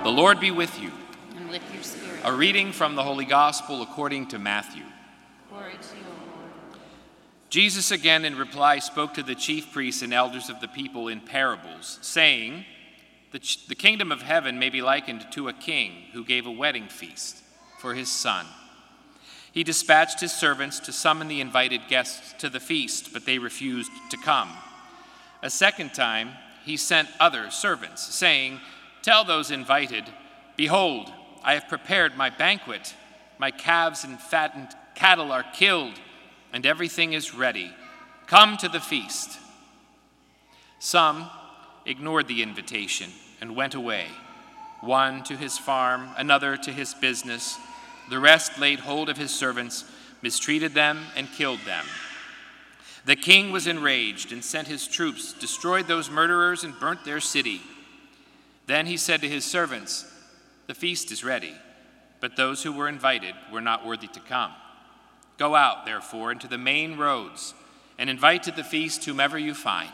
The Lord be with you. And with your spirit. A reading from the Holy Gospel according to Matthew. Glory to you, O Lord. Jesus again in reply spoke to the chief priests and elders of the people in parables, saying, The kingdom of heaven may be likened to a king who gave a wedding feast for his son. He dispatched his servants to summon the invited guests to the feast, but they refused to come. A second time, he sent other servants, saying, Tell those invited, Behold, I have prepared my banquet. My calves and fattened cattle are killed, and everything is ready. Come to the feast. Some ignored the invitation and went away, one to his farm, another to his business. The rest laid hold of his servants, mistreated them, and killed them. The king was enraged and sent his troops, destroyed those murderers, and burnt their city. Then he said to his servants, The feast is ready, but those who were invited were not worthy to come. Go out, therefore, into the main roads and invite to the feast whomever you find.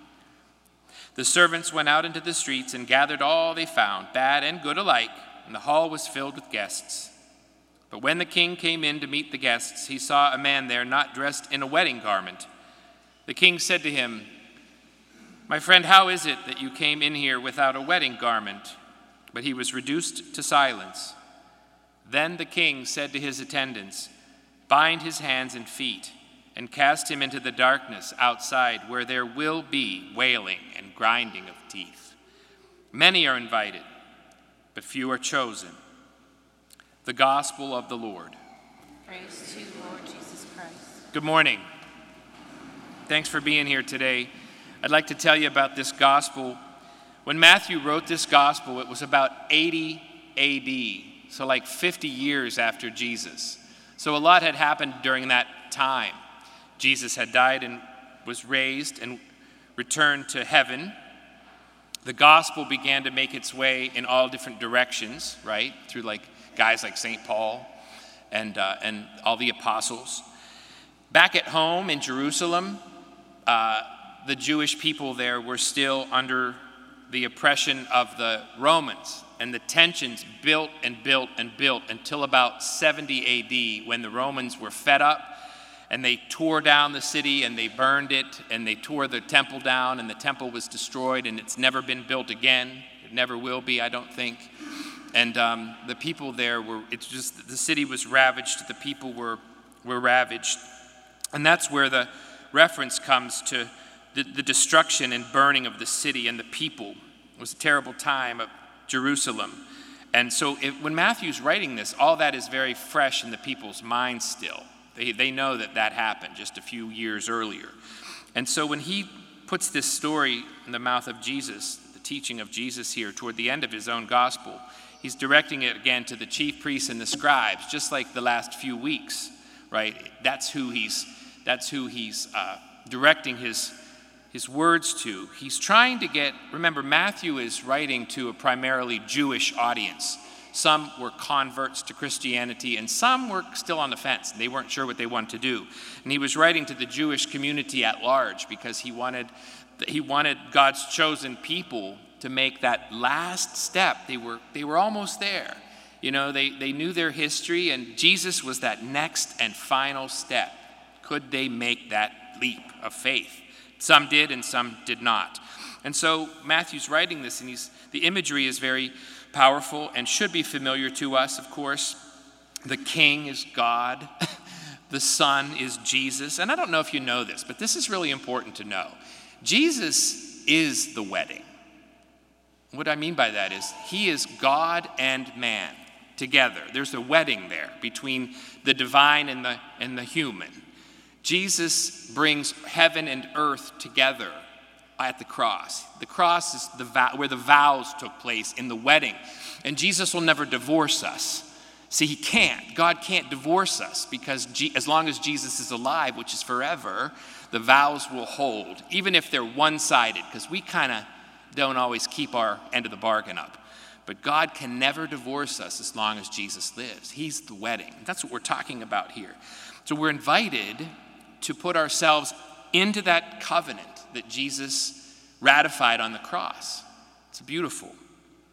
The servants went out into the streets and gathered all they found, bad and good alike, and the hall was filled with guests. But when the king came in to meet the guests, he saw a man there not dressed in a wedding garment. The king said to him, My friend, how is it that you came in here without a wedding garment? But he was reduced to silence. Then the king said to his attendants, Bind his hands and feet, and cast him into the darkness outside, where there will be wailing and grinding of teeth. Many are invited, but few are chosen. The Gospel of the Lord. Praise to you, Lord Jesus Christ. Good morning. Thanks for being here today. I'd like to tell you about this gospel. When Matthew wrote this gospel, it was about 80 AD, so like 50 years after Jesus. So a lot had happened during that time. Jesus had died and was raised and returned to heaven. The gospel began to make its way in all different directions, right? Through like guys like St. Paul and all the apostles. Back at home in Jerusalem, the Jewish people there were still under the oppression of the Romans, and the tensions built and built and built until about 70 AD, when the Romans were fed up and they tore down the city and they burned it and they tore the temple down, and the temple was destroyed and it's never been built again. It never will be, I don't think. And the people there the city was ravaged, the people were ravaged. And that's where the reference comes to the destruction and burning of the city and the people. It was a terrible time of Jerusalem. And so when Matthew's writing this, all that is very fresh in the people's minds still. They know that happened just a few years earlier. And so when he puts this story in the mouth of Jesus, the teaching of Jesus here toward the end of his own gospel, he's directing it again to the chief priests and the scribes, just like the last few weeks, right? That's who he's directing his words to. He's trying to remember, Matthew is writing to a primarily Jewish audience. Some were converts to Christianity, and some were still on the fence. They weren't sure what they wanted to do. And he was writing to the Jewish community at large because he wanted God's chosen people to make that last step. They were almost there. You know, they knew their history, and Jesus was that next and final step. Could they make that leap of faith? Some did and some did not. And so Matthew's writing this, and the imagery is very powerful and should be familiar to us, of course. The king is God. The son is Jesus. And I don't know if you know this, but this is really important to know. Jesus is the wedding. What I mean by that is he is God and man together. There's a wedding there between the divine and the human. Jesus brings heaven and earth together at the cross. The cross is where the vows took place in the wedding. And Jesus will never divorce us. See, he can't. God can't divorce us because as long as Jesus is alive, which is forever, the vows will hold, even if they're one-sided, because we kind of don't always keep our end of the bargain up. But God can never divorce us as long as Jesus lives. He's the wedding. That's what we're talking about here. So we're invited to put ourselves into that covenant that Jesus ratified on the cross. It's beautiful.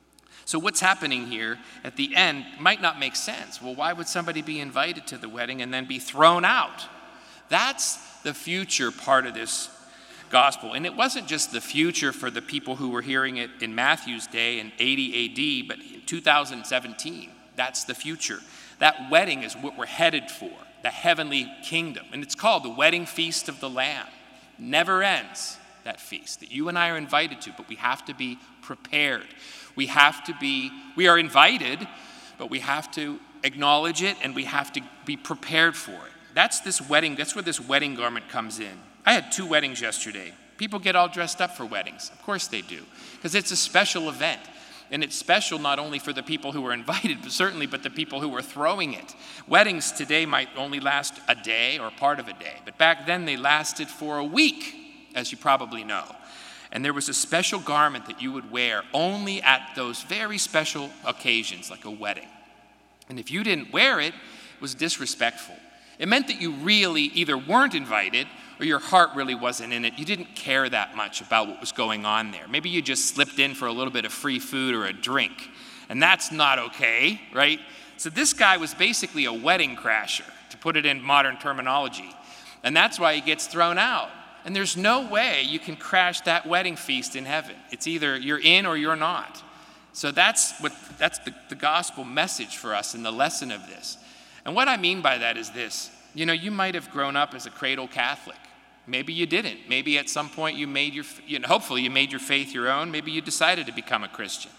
So what's happening here at the end might not make sense. Well, why would somebody be invited to the wedding and then be thrown out? That's the future part of this gospel. And it wasn't just the future for the people who were hearing it in Matthew's day in 80 AD, but in 2017, that's the future. That wedding is what we're headed for, the heavenly kingdom. And it's called the wedding feast of the Lamb. Never ends, that feast that you and I are invited to, but we have to be prepared. We are invited, but we have to acknowledge it and we have to be prepared for it. That's where this wedding garment comes in. I had 2 weddings yesterday. People get all dressed up for weddings. Of course they do, because it's a special event. And it's special not only for the people who were invited, but the people who were throwing it. Weddings today might only last a day or part of a day, but back then they lasted for a week, as you probably know. And there was a special garment that you would wear only at those very special occasions, like a wedding. And if you didn't wear it, it was disrespectful. It meant that you really either weren't invited or your heart really wasn't in it. You didn't care that much about what was going on there. Maybe you just slipped in for a little bit of free food or a drink. And that's not okay, right? So this guy was basically a wedding crasher, to put it in modern terminology. And that's why he gets thrown out. And there's no way you can crash that wedding feast in heaven. It's either you're in or you're not. So that's the gospel message for us in the lesson of this. And what I mean by that is this. You know, you might have grown up as a cradle Catholic. Maybe you didn't. Maybe at some point hopefully you made your faith your own. Maybe you decided to become a Christian.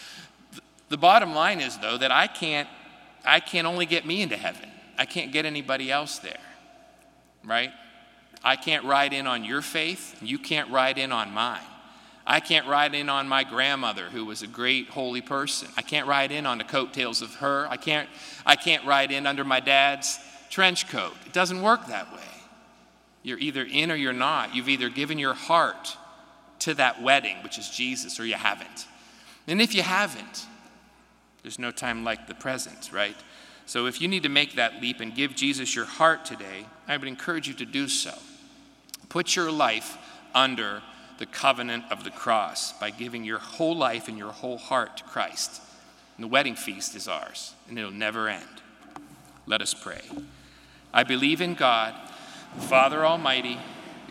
The bottom line is, though, that I can't only get me into heaven. I can't get anybody else there, right? I can't ride in on your faith, and you can't ride in on mine. I can't ride in on my grandmother, who was a great holy person. I can't ride in on the coattails of her. I can't ride in under my dad's trench coat. It doesn't work that way. You're either in or you're not. You've either given your heart to that wedding, which is Jesus, or you haven't. And if you haven't, there's no time like the present, right? So if you need to make that leap and give Jesus your heart today, I would encourage you to do so. Put your life under the covenant of the cross by giving your whole life and your whole heart to Christ. And the wedding feast is ours, and it'll never end. Let us pray. I believe in God, the Father Almighty,